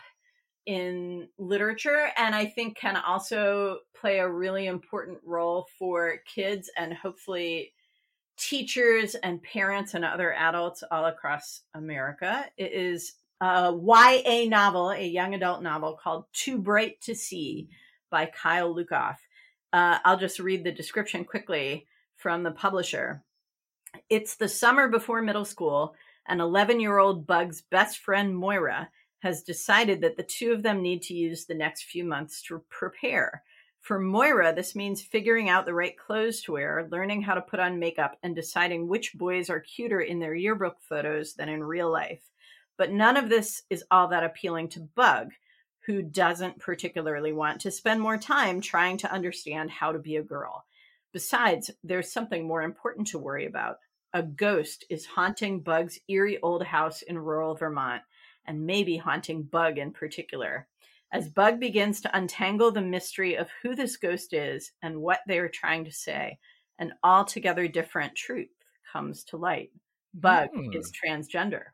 in literature, and I think can also play a really important role for kids and hopefully teachers and parents and other adults all across America. It is a Y A novel, a young adult novel called Too Bright to See by Kyle Lukoff. Uh, I'll just read the description quickly from the publisher. It's the summer before middle school, and eleven-year-old Bug's best friend Moira has decided that the two of them need to use the next few months to prepare. For Moira, this means figuring out the right clothes to wear, learning how to put on makeup, and deciding which boys are cuter in their yearbook photos than in real life. But none of this is all that appealing to Bug, who doesn't particularly want to spend more time trying to understand how to be a girl. Besides, there's something more important to worry about. A ghost is haunting Bug's eerie old house in rural Vermont, and maybe haunting Bug in particular. As Bug begins to untangle the mystery of who this ghost is and what they are trying to say, an altogether different truth comes to light. Bug mm. is transgender.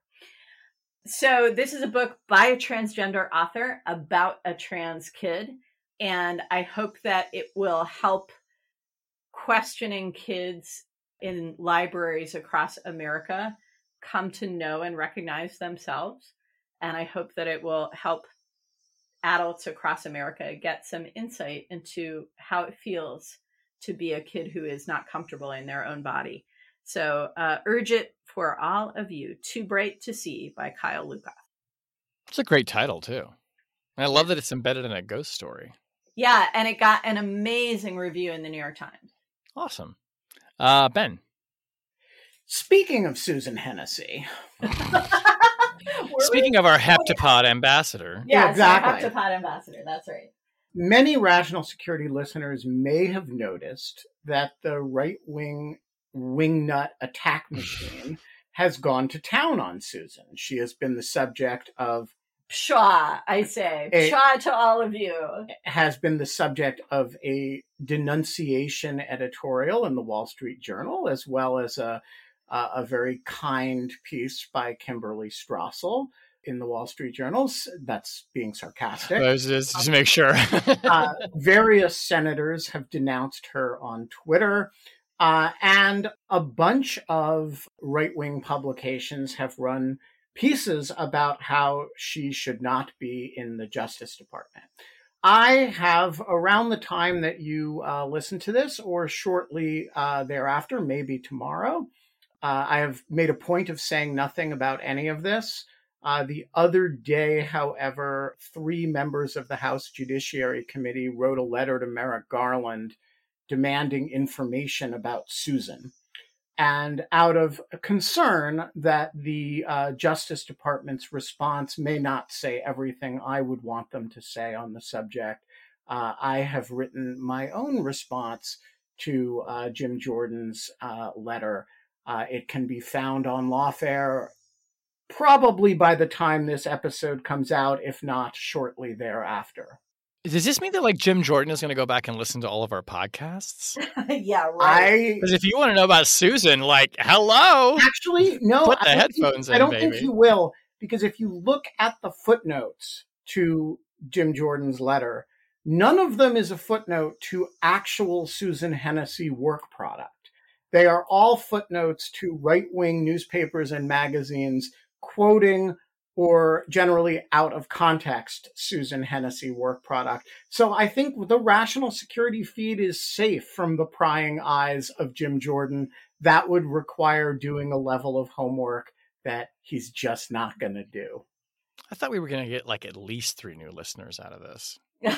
So this is a book by a transgender author about a trans kid, and I hope that it will help questioning kids in libraries across America come to know and recognize themselves. And I hope that it will help adults across America get some insight into how it feels to be a kid who is not comfortable in their own body. So uh, urge it for all of you. Too Bright to See by Kyle Lukoff. It's a great title, too. And I love that it's embedded in a ghost story. Yeah, and it got an amazing review in the New York Times. Awesome. Uh, Ben. Speaking of Susan Hennessy. Speaking of our Heptapod ambassador. Yeah, yeah exactly. Heptapod ambassador, that's right. Many Rational Security listeners may have noticed that the right-wing wingnut attack machine has gone to town on Susan. She has been the subject of... Pshaw, I say. A, Pshaw to all of you. Has been the subject of a denunciation editorial in the Wall Street Journal, as well as a Uh, a very kind piece by Kimberly Strassel in the Wall Street Journal. That's being sarcastic. Just, just to make sure. uh, various senators have denounced her on Twitter. Uh, and a bunch of right-wing publications have run pieces about how she should not be in the Justice Department. I have, around the time that you uh, listen to this, or shortly uh, thereafter, maybe tomorrow, uh, I have made a point of saying nothing about any of this. Uh, the other day, however, three members of the House Judiciary Committee wrote a letter to Merrick Garland demanding information about Susan. And out of concern that the uh, Justice Department's response may not say everything I would want them to say on the subject, uh, I have written my own response to uh, Jim Jordan's uh, letter. Uh, it can be found on Lawfare probably by the time this episode comes out, if not shortly thereafter. Does this mean that like Jim Jordan is going to go back and listen to all of our podcasts? Yeah, right. Because if you want to know about Susan, like, hello. Actually, no. Put the I headphones think, in, I don't baby. think he will, because if you look at the footnotes to Jim Jordan's letter, none of them is a footnote to actual Susan Hennessy work product. They are all footnotes to right-wing newspapers and magazines quoting or generally out of context Susan Hennessy work product. So I think the Rational Security feed is safe from the prying eyes of Jim Jordan. That would require doing a level of homework that he's just not going to do. I thought we were going to get like at least three new listeners out of this.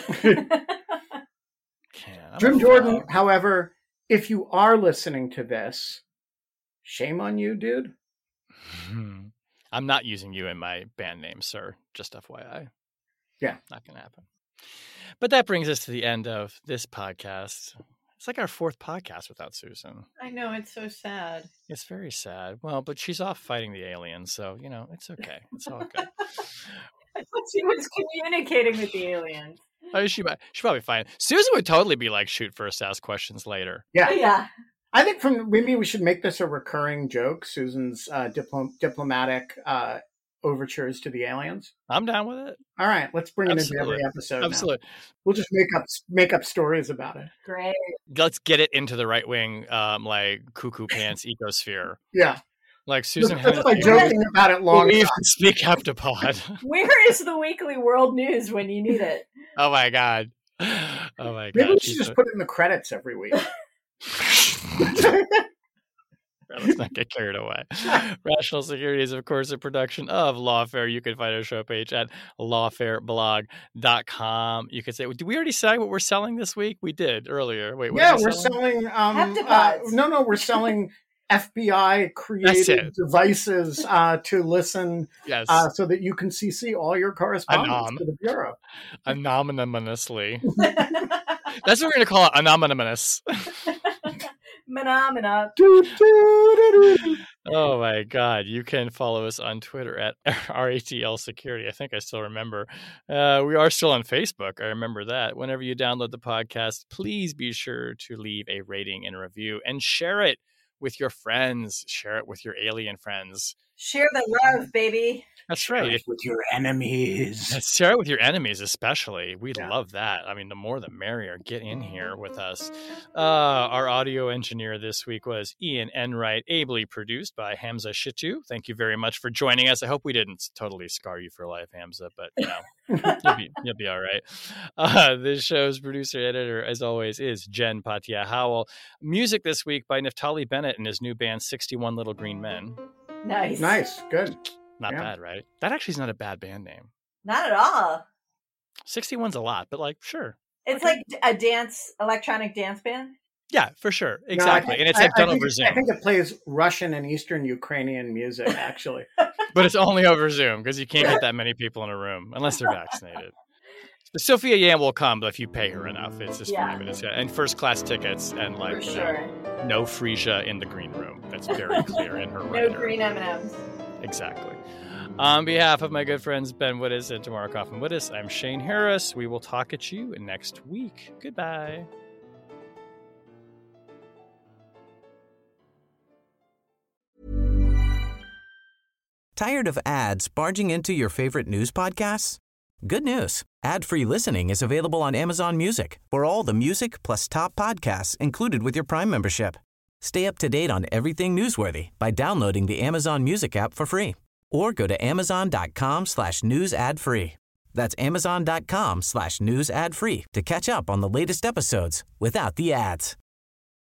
Jim Jordan, however, if you are listening to this, shame on you, dude. I'm not using you in my band name, sir. Just F Y I. Yeah. Not going to happen. But that brings us to the end of this podcast. It's like our fourth podcast without Susan. I know, it's so sad. It's very sad. Well, but she's off fighting the aliens, so, you know, it's okay. It's all good. I thought she was communicating with the aliens. Oh, she might, she's probably fine. Susan would totally be like, shoot first, ask questions later. Yeah. Yeah. I think from maybe we should make this a recurring joke, Susan's uh, diplom- diplomatic uh, overtures to the aliens. I'm down with it. All right, let's bring Absolutely. it into every episode. Absolutely. Now. We'll just make up make up stories about it. Great. Let's get it into the right wing, um, like cuckoo pants ecosphere. Yeah. Like Susan That's by Hennessy. joking about it long Believe time. and speak heptapod. Where is the weekly world news when you need it? Oh my god. Oh my god. Maybe we should She's just a- put it in the credits every week. Let's not get carried away. Rational Security is, of course, a production of Lawfare. You can find our show page at lawfare blog dot com. You could say, did we already say what we're selling this week? We did earlier. Wait, what yeah, are we we're selling? selling. Um, uh, Heptapods. no, no, we're selling F B I created it. devices uh, to listen, Yes. uh, so that you can C C all your correspondence Anom. to the bureau. Anonymously. That's what we're going to call it, anonymous. Phenomena. Doo, doo, doo, doo. Oh my God. You can follow us on Twitter at R A T L Security. I think I still remember. Uh, we are still on Facebook. I remember that. Whenever you download the podcast, please be sure to leave a rating and review and share it with your friends. Share it with your alien friends. Share the love, baby. That's right. If, With your enemies. share it with your enemies, especially. We Yeah. love that. I mean, the more the merrier. Get in here with us. Uh, our audio engineer this week was Ian Enright, ably produced by Hamza Shitu. Thank you very much for joining us. I hope we didn't totally scar you for life, Hamza, but you know, you'll be you'll be all right. Uh, this show's producer editor, as always, is Jen Patia Howell. Music this week by Naftali Bennett and his new band sixty-one Little Green Men. Nice. Nice, good. Not Yeah. bad, right? That actually is not a bad band name. Not at all. sixty-one's a lot, but like, sure. It's like a dance, electronic dance band. Yeah, for sure. No, I Exactly. think- and it's I- like done I think over it- Zoom. I think it plays Russian and Eastern Ukrainian music, actually. But it's only over Zoom because you can't get that many people in a room unless they're vaccinated. But Sophia Yan will come, but if you pay her enough, it's just Yeah. forty minutes. Yeah. And first class tickets and For like you know, sure. no Frisia in the green room. That's very clear in her No writer. green M and M's. Exactly. On behalf of my good friends Ben Wittes and Tamara Kaufman Wittes, I'm Shane Harris. We will talk at you next week. Goodbye. Tired of ads barging into your favorite news podcasts? Good news. Ad-free listening is available on Amazon Music for all the music plus top podcasts included with your Prime membership. Stay up to date on everything newsworthy by downloading the Amazon Music app for free or go to amazon.com slash news ad free. That's amazon.com slash news ad free to catch up on the latest episodes without the ads.